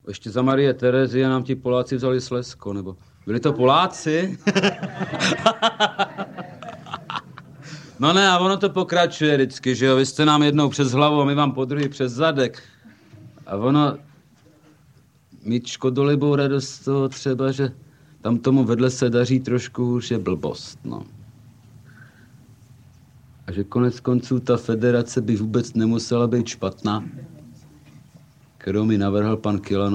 Ještě za Marie Terezie nám ti Poláci vzali Slezsko, nebo... Byli to Poláci? No ne, a ono to pokračuje vždycky, že jo? Vy jste nám jednou přes hlavu a my vám podruhý přes zadek. A ono... Mít škodolibou radost z toho třeba, že tam tomu vedle se daří trošku už je blbost, no. A že konec konců ta federace by vůbec nemusela být špatná, kterou mi navrhl pan Kilan.